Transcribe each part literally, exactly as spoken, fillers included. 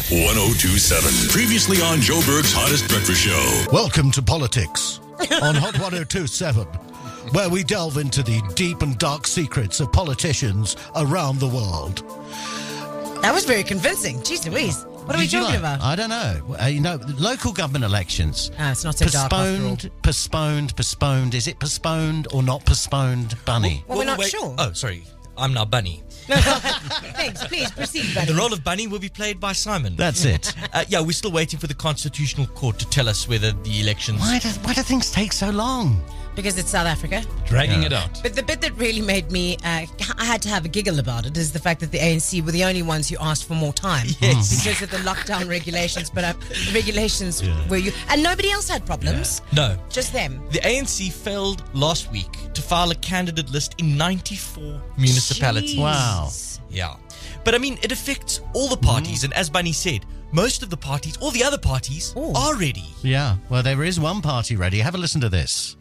one oh two point seven. Previously on Joburg's Hottest Breakfast Show. Welcome to Politics on Hot one oh two point seven, where we delve into the deep and dark secrets of politicians around the world. That was very convincing. Jeez Louise. What are we Did you talking like- about? I don't know. Uh, you know, local government elections. Ah, it's not so dark after all. Postponed, postponed, postponed. Is it postponed or not postponed, Bunny? Well, we're not wait. sure. Oh, sorry. I'm now Bunny. Thanks. Please proceed, Bunny. The role of Bunny will be played by Simon. That's it. Uh, yeah, we're still waiting for the Constitutional Court to tell us whether the elections... Why do, why do things take so long? Because it's South Africa. Dragging it out. But the bit that really made me, uh, I had to have a giggle about it, is the fact that the A N C were the only ones who asked for more time. Yes. Because of the lockdown regulations, but uh, the regulations were you, and nobody else had problems. No. Just them. The A N C failed last week to file a candidate list in ninety-four municipalities. Jeez. Wow. Yeah. But I mean, it affects all the parties. And as Bunny said, most of the parties, all the other parties, Ooh. are ready. Yeah, well, there is one party ready. Have a listen to this.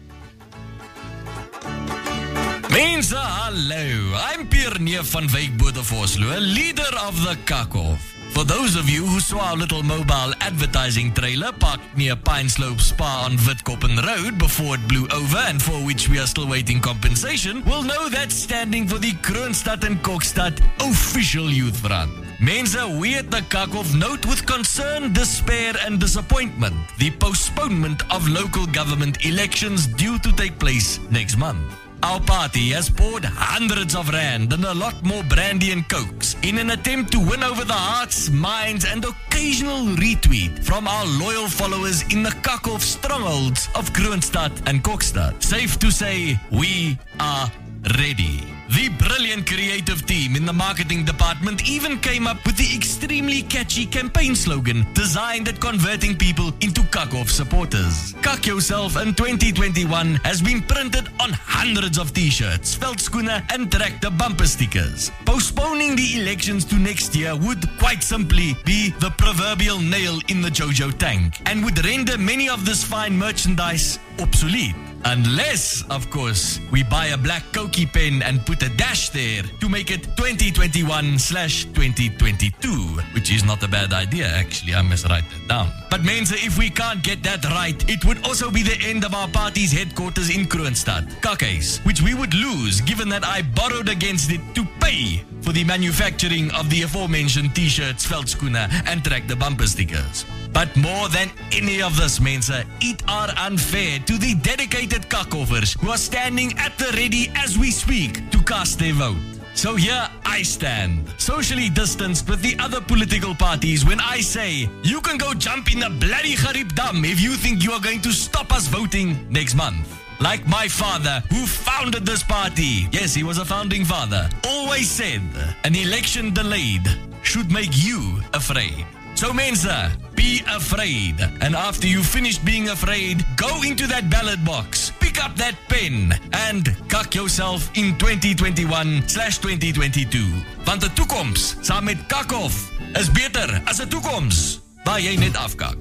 Mense, hallo. I'm Pierre Neef van Wyk Bodevorsloe, leader of the Kakhof. For those of you who saw our little mobile advertising trailer parked near Pine Slope Spa on Witkoppen Road before it blew over and for which we are still waiting compensation, will know that's standing for the Kroonstad and Kokstad Official Youth Front. Mense, we at the Kakhof note with concern, despair and disappointment the postponement of local government elections due to take place next month. Our party has poured hundreds of rand and a lot more brandy and cokes in an attempt to win over the hearts, minds and occasional retweet from our loyal followers in the Kakhof strongholds of Kroonstad and Kokstad. Safe to say, we are ready. The brilliant creative team in the marketing department even came up with the extremely catchy campaign slogan designed at converting people into Kakhof supporters. Kak Yourself in twenty twenty-one has been printed on hundreds of t-shirts, veldskoene and tractor bumper stickers. Postponing the elections to next year would quite simply be the proverbial nail in the Jojo tank and would render many of this fine merchandise obsolete. Unless, of course, we buy a black Koki pen and put a dash there to make it twenty twenty-one slash twenty twenty-two, which is not a bad idea, actually. I must write that down. But Mense, if we can't get that right, it would also be the end of our party's headquarters in Kroonstad, Kakhuis, which we would lose given that I borrowed against it to pay for the manufacturing of the aforementioned t-shirts, veldskoene and tractor bumper stickers. But more than any of this, Mense, it are unfair to the dedicated Kakhofers who are standing at the ready as we speak to cast their vote. So here I stand, socially distanced with the other political parties when I say, you can go jump in the bloody Gariep Dam if you think you are going to stop us voting next month. Like my father, who founded this party, yes, he was a founding father, always said, an election delayed should make you afraid. So Mense, be afraid. And after you've finished being afraid, go into that ballot box, pick up that pen and kak yourself in twenty twenty-one slash twenty twenty-two. Want de toekoms saam met Kakhof is beter as 'n toekoms waar jy net afkak.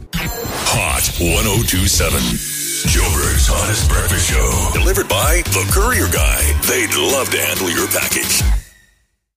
Hot one oh two point seven. Joburg's Hottest Breakfast Show. Delivered by The Courier Guy. They'd love to handle your package.